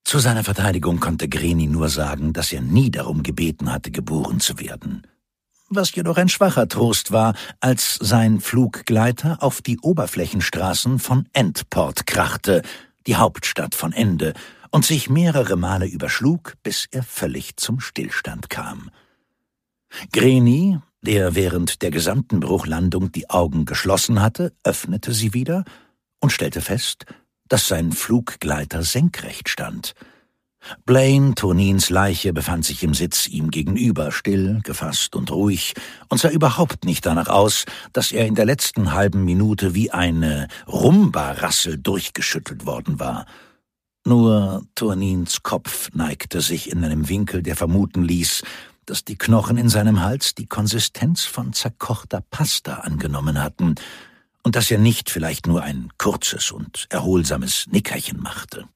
Zu seiner Verteidigung konnte Greni nur sagen, dass er nie darum gebeten hatte, geboren zu werden. Was jedoch ein schwacher Trost war, als sein Fluggleiter auf die Oberflächenstraßen von Endport krachte, die Hauptstadt von Ende, und sich mehrere Male überschlug, bis er völlig zum Stillstand kam. Greni, der während der gesamten Bruchlandung die Augen geschlossen hatte, öffnete sie wieder und stellte fest, dass sein Fluggleiter senkrecht stand. Blaine, Tonins Leiche, befand sich im Sitz ihm gegenüber, still, gefasst und ruhig, und sah überhaupt nicht danach aus, dass er in der letzten halben Minute wie eine Rumba-Rassel durchgeschüttelt worden war. Nur Tonins Kopf neigte sich in einem Winkel, der vermuten ließ, dass die Knochen in seinem Hals die Konsistenz von zerkochter Pasta angenommen hatten und dass er nicht vielleicht nur ein kurzes und erholsames Nickerchen machte.